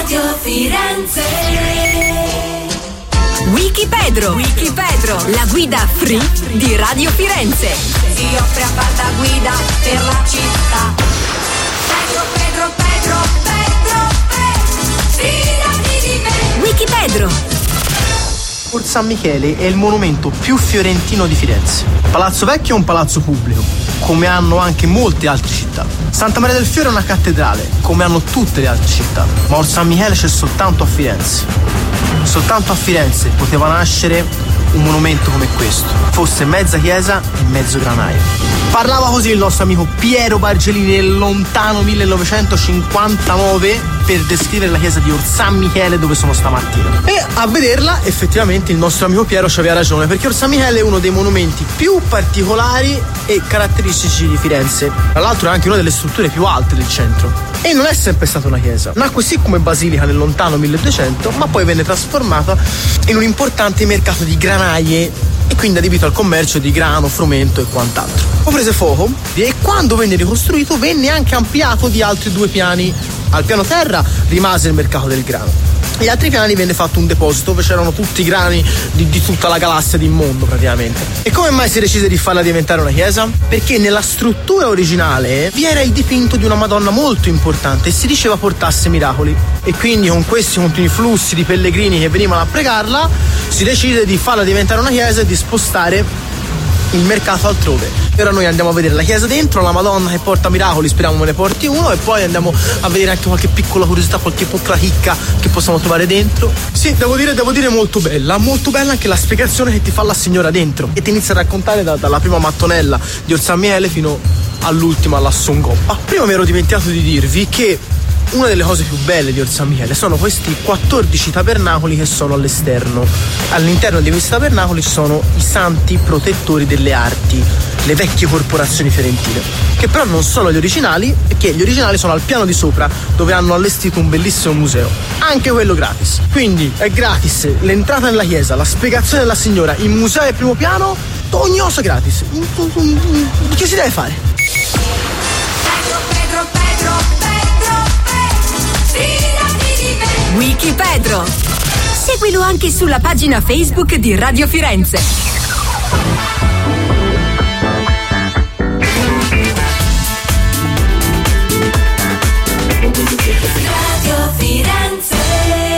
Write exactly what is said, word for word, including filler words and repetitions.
Radio Firenze. Wikipedro, Wikipedro, la guida free di Radio Firenze. Si offre a farda guida per la città. Pedro, Pedro, Pedro, Pedro, Pedro, fidati di me. Wikipedro. Or San Michele è il monumento più fiorentino di Firenze. Palazzo Vecchio è un palazzo pubblico, come hanno anche molte altre città. Santa Maria del Fiore è una cattedrale, come hanno tutte le altre città. Ma Or San Michele c'è soltanto a Firenze. Soltanto a Firenze poteva nascere un monumento come questo, fosse mezza chiesa e mezzo granaio. Parlava così il nostro amico Piero Bargelini nel lontano millenovecentocinquantanove per descrivere la chiesa di Or San Michele dove sono stamattina. E a vederla effettivamente il nostro amico Piero ci aveva ragione, perché Or San Michele è uno dei monumenti più particolari e caratteristici di Firenze. Tra l'altro è anche una delle strutture più alte del centro. E non è sempre stata una chiesa. Nacque sì come basilica nel lontano milleduecento, ma poi venne trasformata in un importante mercato di granaie e quindi adibito al commercio di grano, frumento e quant'altro. Poi prese fuoco e quando venne ricostruito venne anche ampliato di altri due piani. Al piano terra rimase il mercato del grano. Agli altri piani venne fatto un deposito dove c'erano tutti i grani di, di tutta la galassia del mondo praticamente. E come mai si decise di farla diventare una chiesa? Perché nella struttura originale vi era il dipinto di una Madonna molto importante e si diceva portasse miracoli. E quindi con questi continui flussi di pellegrini che venivano a pregarla si decide di farla diventare una chiesa e di spostare il mercato altrove. E ora noi andiamo a vedere la chiesa dentro, la Madonna che porta miracoli, speriamo me ne porti uno, e poi andiamo a vedere anche qualche piccola curiosità, qualche piccola chicca che possiamo trovare dentro. Sì, devo dire, devo dire molto bella, molto bella anche la spiegazione che ti fa la signora dentro e ti inizia a raccontare da, dalla prima mattonella di Or San Michele fino all'ultima, alla Songoppa. Prima mi ero dimenticato di dirvi che una delle cose più belle di Or San Michele sono questi quattordici tabernacoli che sono all'esterno. All'interno di questi tabernacoli ci sono i santi protettori delle arti, le vecchie corporazioni fiorentine, che però non sono gli originali, perché gli originali sono al piano di sopra, dove hanno allestito un bellissimo museo, anche quello gratis. Quindi è gratis l'entrata nella chiesa, la spiegazione della signora, il museo al primo piano, ogni cosa gratis. Che si deve fare? Pedro, Pedro, Pedro, Pedro, fidati di me. Wikipedro. Seguilo anche sulla pagina Facebook di Radio Firenze.